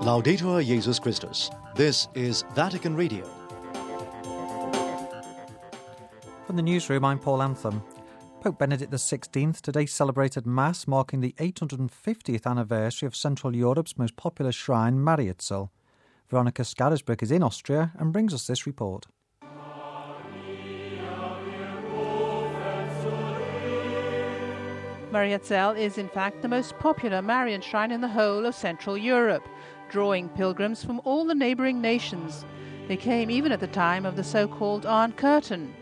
Laudetur Jesus Christus. This is Vatican Radio. From the newsroom, I'm Paul Antham. Pope Benedict XVI today celebrated Mass marking the 850th anniversary of Central Europe's most popular shrine, Mariazell. Veronica Skadersberg is in Austria and brings us this report. Mariazell is in fact the most popular Marian shrine in the whole of Central Europe, drawing pilgrims from all the neighbouring nations. They came even at the time of the so-called Iron Curtain.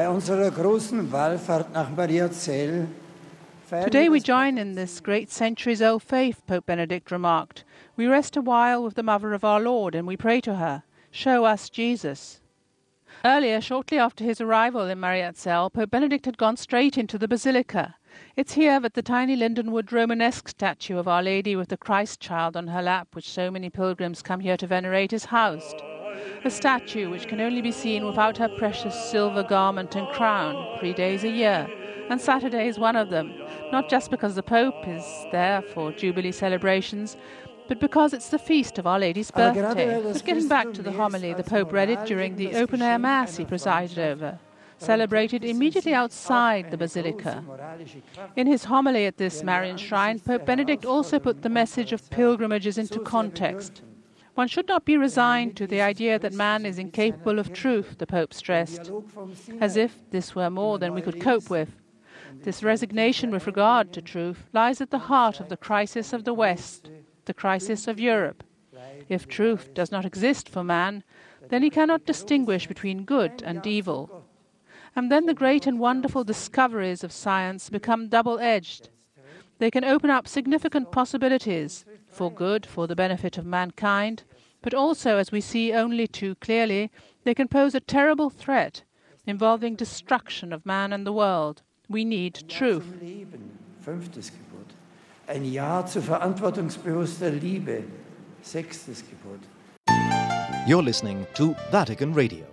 Today we join in this great centuries-old faith, Pope Benedict remarked. We rest a while with the Mother of our Lord and we pray to her, "Show us Jesus." Earlier, shortly after his arrival in Mariazell, Pope Benedict had gone straight into the Basilica. It's here that the tiny Lindenwood Romanesque statue of Our Lady with the Christ child on her lap, which so many pilgrims come here to venerate, is housed. A statue which can only be seen without her precious silver garment and crown 3 days a year, and Saturday is one of them, not just because the Pope is there for Jubilee celebrations, but because it's the feast of Our Lady's birthday. But getting back to the homily, the Pope read it during the open-air Mass he presided over, celebrated immediately outside the Basilica. In his homily at this Marian shrine, Pope Benedict also put the message of pilgrimages into context. One should not be resigned to the idea that man is incapable of truth, the Pope stressed, as if this were more than we could cope with. This resignation with regard to truth lies at the heart of the crisis of the West, the crisis of Europe. If truth does not exist for man, then he cannot distinguish between good and evil. And then the great and wonderful discoveries of science become double-edged. They can open up significant possibilities for good, for the benefit of mankind, but also, as we see only too clearly, they can pose a terrible threat involving destruction of man and the world. We need truth. Ein Ja zu verantwortungsbewusster Liebe. 6. Gebot. You're listening to Vatican Radio.